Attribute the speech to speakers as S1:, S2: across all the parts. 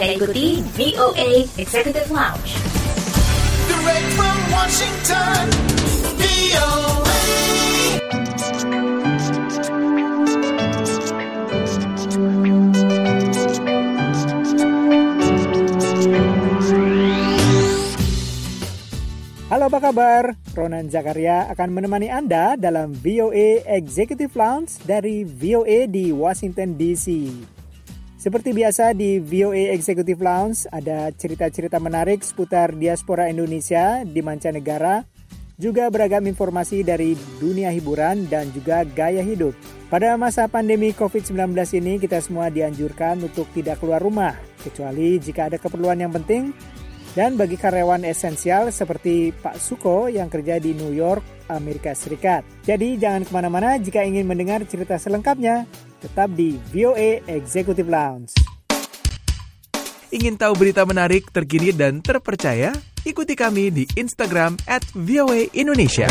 S1: Anda ikuti VOA Executive Lounge.
S2: Direct from Washington, VOA.
S3: Halo, apa kabar? Ronan Zakaria akan menemani Anda dalam VOA Executive Lounge dari VOA di Washington DC. Seperti biasa di VOA Executive Lounge ada cerita-cerita menarik seputar diaspora Indonesia di mancanegara, juga beragam informasi dari dunia hiburan dan juga gaya hidup. Pada masa pandemi COVID-19 ini kita semua dianjurkan untuk tidak keluar rumah, kecuali jika ada keperluan yang penting. Dan bagi karyawan esensial seperti Pak Suko yang kerja di New York, Amerika Serikat. Jadi jangan kemana-mana jika ingin mendengar cerita selengkapnya. Tetap di VOA Executive Lounge.
S4: Ingin tahu berita menarik, terkini, dan terpercaya? Ikuti kami di Instagram @voaindonesia.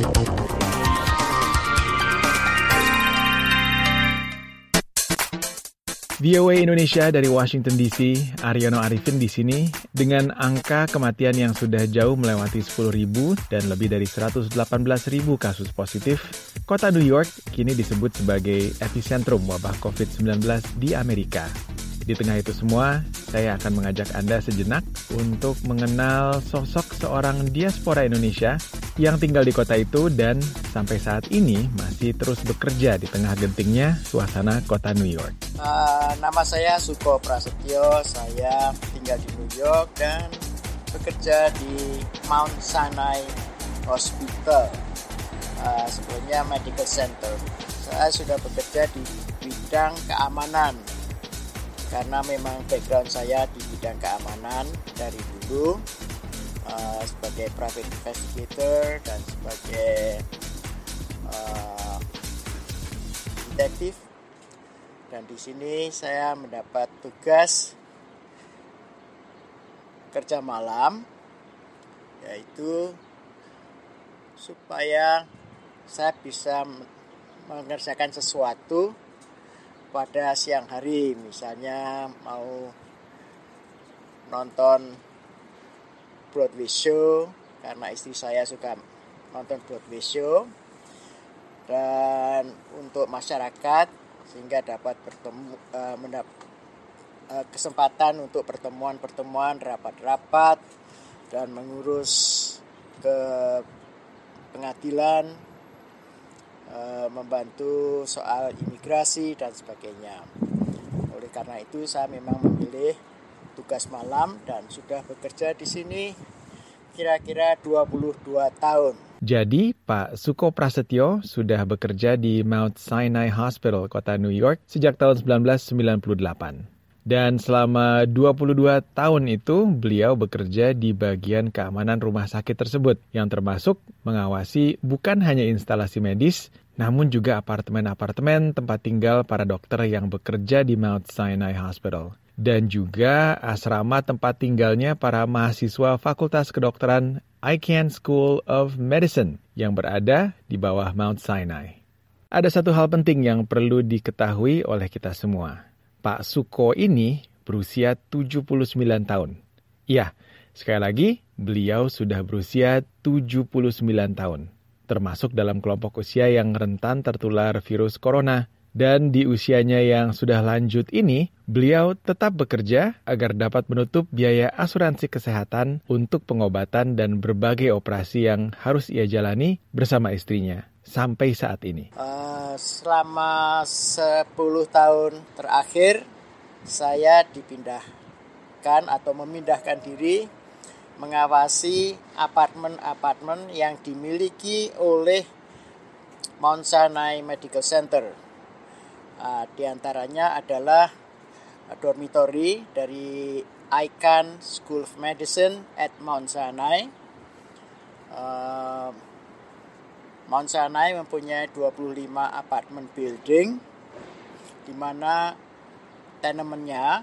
S4: VOA Indonesia dari Washington DC, Aryono Arifin di sini, dengan angka kematian yang sudah jauh melewati 10.000 dan lebih dari 118.000 kasus positif, kota New York kini disebut sebagai epicentrum wabah COVID-19 di Amerika. Di tengah itu semua, saya akan mengajak Anda sejenak untuk mengenal sosok seorang diaspora Indonesia yang tinggal di kota itu dan sampai saat ini masih terus bekerja di tengah gentingnya suasana kota New York.
S5: Nama saya Suko Prasetyo, saya tinggal di New York dan bekerja di Mount Sinai Hospital, sebelumnya Medical Center. Saya sudah bekerja di bidang keamanan, karena memang background saya di bidang keamanan dari dulu, sebagai private investigator dan sebagai detektif. Dan di sini saya mendapat tugas kerja malam, yaitu supaya saya bisa mengerjakan sesuatu pada siang hari, misalnya mau nonton Broadway show, karena istri saya suka nonton Broadway show, dan untuk masyarakat sehingga dapat kesempatan untuk pertemuan-pertemuan, rapat-rapat, dan mengurus ke pengadilan, membantu soal imigrasi dan sebagainya. Oleh karena itu saya memang memilih tugas malam dan sudah bekerja di sini kira-kira 22 tahun.
S4: Jadi, Pak Suko Prasetyo sudah bekerja di Mount Sinai Hospital, kota New York, sejak tahun 1998. Dan selama 22 tahun itu, beliau bekerja di bagian keamanan rumah sakit tersebut, yang termasuk mengawasi bukan hanya instalasi medis, namun juga apartemen-apartemen tempat tinggal para dokter yang bekerja di Mount Sinai Hospital. Dan juga asrama tempat tinggalnya para mahasiswa Fakultas Kedokteran Icahn School of Medicine yang berada di bawah Mount Sinai. Ada satu hal penting yang perlu diketahui oleh kita semua. Pak Suko ini berusia 79 tahun. Ya, sekali lagi, beliau sudah berusia 79 tahun. Termasuk dalam kelompok usia yang rentan tertular virus corona. Dan di usianya yang sudah lanjut ini, beliau tetap bekerja agar dapat menutup biaya asuransi kesehatan untuk pengobatan dan berbagai operasi yang harus ia jalani bersama istrinya sampai saat ini.
S5: Selama 10 tahun terakhir, saya dipindahkan atau memindahkan diri mengawasi apartemen-apartemen yang dimiliki oleh Mount Sinai Medical Center. Di antaranya adalah dormitory dari Icahn School of Medicine at Mount Sinai. Mount Sinai mempunyai 25 apartemen building, di mana tenemennya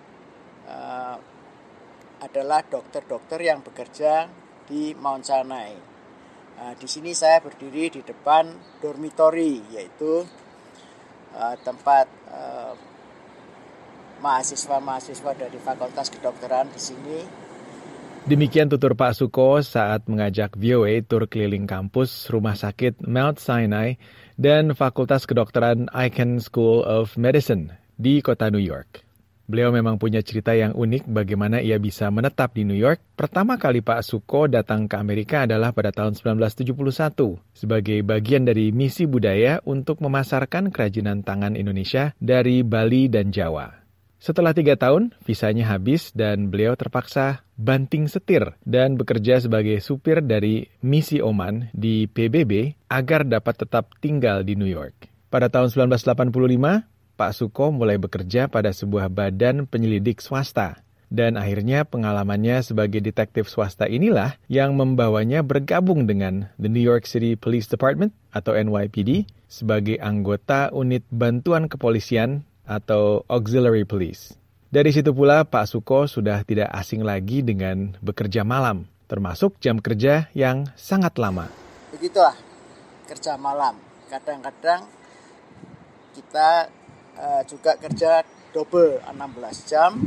S5: adalah dokter-dokter yang bekerja di Mount Sinai. Di sini saya berdiri di depan dormitory, yaitu tempat mahasiswa-mahasiswa dari Fakultas Kedokteran di sini.
S4: Demikian tutur Pak Suko saat mengajak VOA tur keliling kampus Rumah Sakit Mount Sinai dan Fakultas Kedokteran Icahn School of Medicine di kota New York. Beliau memang punya cerita yang unik bagaimana ia bisa menetap di New York. Pertama kali Pak Suko datang ke Amerika adalah pada tahun 1971 sebagai bagian dari misi budaya untuk memasarkan kerajinan tangan Indonesia dari Bali dan Jawa. Setelah 3 tahun, visanya habis dan beliau terpaksa banting setir dan bekerja sebagai supir dari misi Oman di PBB agar dapat tetap tinggal di New York. Pada tahun 1985, Pak Suko mulai bekerja pada sebuah badan penyelidik swasta. Dan akhirnya pengalamannya sebagai detektif swasta inilah yang membawanya bergabung dengan The New York City Police Department atau NYPD sebagai anggota unit bantuan kepolisian atau Auxiliary Police. Dari situ pula Pak Suko sudah tidak asing lagi dengan bekerja malam, termasuk jam kerja yang sangat lama.
S5: Begitulah kerja malam. Kadang-kadang kita juga kerja double 16 jam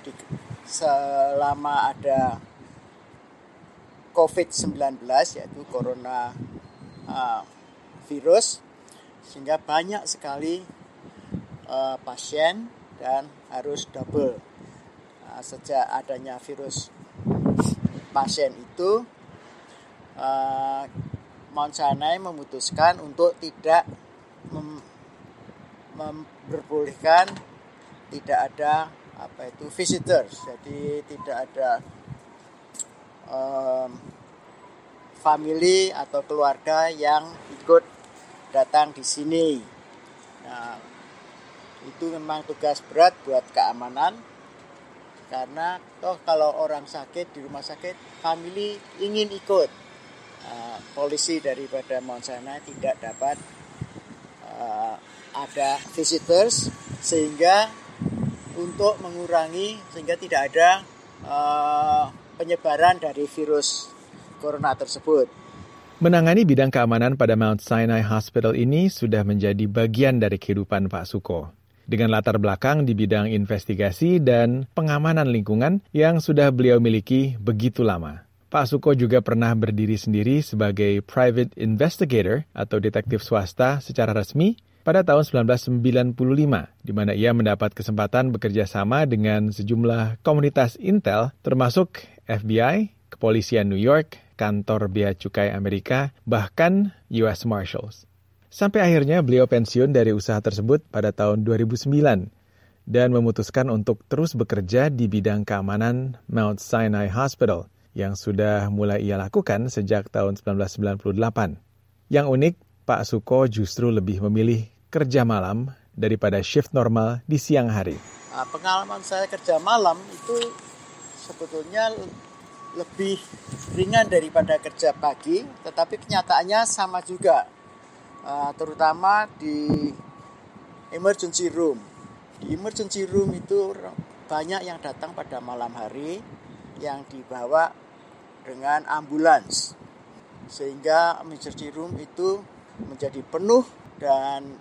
S5: selama ada COVID-19 yaitu corona virus, sehingga banyak sekali pasien dan harus double. Sejak adanya virus pasien itu, Mount Sinai memutuskan untuk tidak memperbolehkan tidak ada visitors, jadi tidak ada family atau keluarga yang ikut datang di sini. Nah, itu memang tugas berat buat keamanan, karena kalau orang sakit di rumah sakit, family ingin ikut. Polisi daripada Mount Sinai tidak dapat ada visitors, sehingga untuk mengurangi sehingga tidak ada penyebaran dari virus corona tersebut.
S4: Menangani bidang keamanan pada Mount Sinai Hospital ini sudah menjadi bagian dari kehidupan Pak Suko. Dengan latar belakang di bidang investigasi dan pengamanan lingkungan yang sudah beliau miliki begitu lama. Pak Suko juga pernah berdiri sendiri sebagai private investigator atau detektif swasta secara resmi pada tahun 1995, di mana ia mendapat kesempatan bekerja sama dengan sejumlah komunitas intel, termasuk FBI, Kepolisian New York, Kantor Bea Cukai Amerika, bahkan US Marshals. Sampai akhirnya beliau pensiun dari usaha tersebut pada tahun 2009 dan memutuskan untuk terus bekerja di bidang keamanan Mount Sinai Hospital yang sudah mulai ia lakukan sejak tahun 1998. Yang unik, Pak Suko justru lebih memilih kerja malam daripada shift normal di siang hari.
S5: Pengalaman saya kerja malam itu sebetulnya lebih ringan daripada kerja pagi, tetapi kenyataannya sama juga. Terutama di emergency room. Di emergency room itu banyak yang datang pada malam hari yang dibawa dengan ambulans, sehingga emergency room itu menjadi penuh dan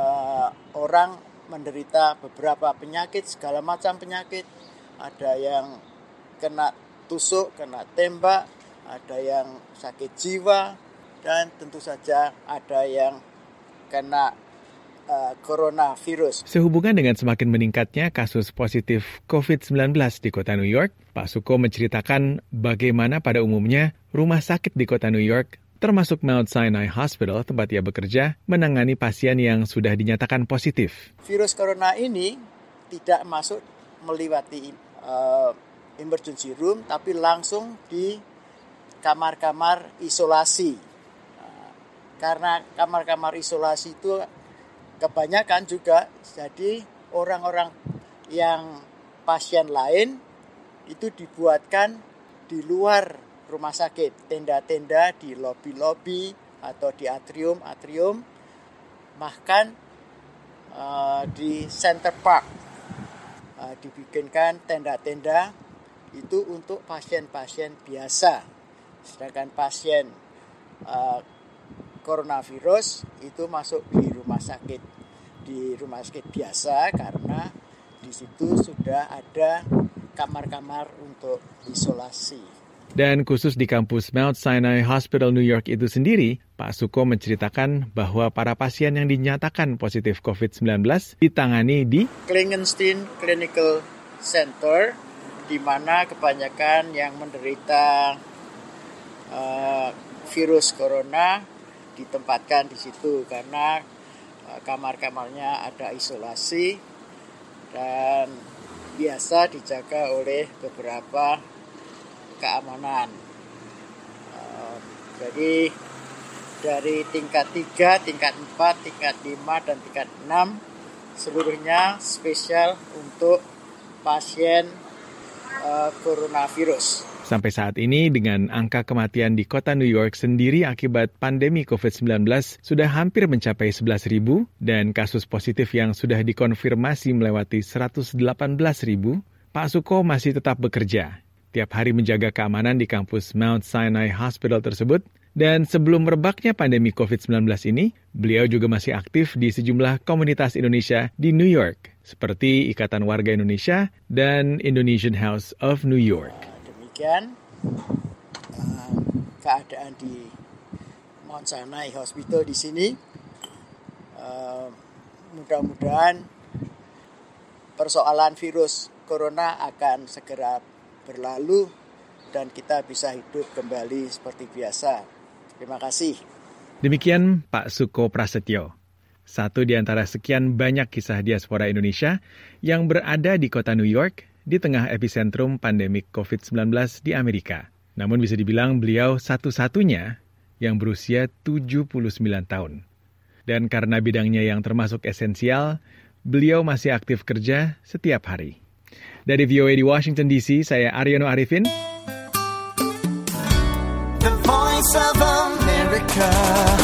S5: orang menderita beberapa penyakit, segala macam penyakit. Ada yang kena tusuk, kena tembak, ada yang sakit jiwa, dan tentu saja ada yang kena coronavirus.
S4: Sehubungan dengan semakin meningkatnya kasus positif COVID-19 di kota New York, Pak Suko menceritakan bagaimana pada umumnya rumah sakit di kota New York, termasuk Mount Sinai Hospital tempat ia bekerja, menangani pasien yang sudah dinyatakan positif.
S5: Virus corona ini tidak masuk melewati emergency room, tapi langsung di kamar-kamar isolasi. Karena kamar-kamar isolasi itu kebanyakan juga, jadi orang-orang yang pasien lain itu dibuatkan di luar rumah sakit, tenda-tenda di lobi-lobi atau di atrium-atrium, bahkan di Center Park dibikinkan tenda-tenda itu untuk pasien-pasien biasa. Sedangkan pasien coronavirus itu masuk di rumah sakit biasa, karena di situ sudah ada kamar-kamar untuk isolasi.
S4: Dan khusus di kampus Mount Sinai Hospital New York itu sendiri, Pak Suko menceritakan bahwa para pasien yang dinyatakan positif COVID-19 ditangani di
S5: Klingenstein Clinical Center, di mana kebanyakan yang menderita virus corona ditempatkan di situ karena kamar-kamarnya ada isolasi dan biasa dijaga oleh beberapa keamanan. Jadi dari tingkat 3, tingkat 4, tingkat 5, dan tingkat 6 seluruhnya spesial untuk pasien coronavirus.
S4: Sampai saat ini, dengan angka kematian di kota New York sendiri akibat pandemi COVID-19 sudah hampir mencapai 11.000 dan kasus positif yang sudah dikonfirmasi melewati 118.000, Pak Suko masih tetap bekerja, tiap hari menjaga keamanan di kampus Mount Sinai Hospital tersebut. Dan sebelum merebaknya pandemi COVID-19 ini, beliau juga masih aktif di sejumlah komunitas Indonesia di New York, seperti Ikatan Warga Indonesia dan Indonesian House of New York.
S5: Demikian keadaan di Mount Sinai Hospital di sini. Mudah-mudahan persoalan virus corona akan segera berlalu dan kita bisa hidup kembali seperti biasa. Terima kasih.
S4: Demikian Pak Suko Prasetyo, satu di antara sekian banyak kisah diaspora Indonesia yang berada di kota New York di tengah epicentrum pandemik COVID-19 di Amerika. Namun bisa dibilang beliau satu-satunya yang berusia 79 tahun. Dan karena bidangnya yang termasuk esensial, beliau masih aktif kerja setiap hari. Dari VOA di Washington DC, saya Aryono Arifin.
S2: The Voice of America.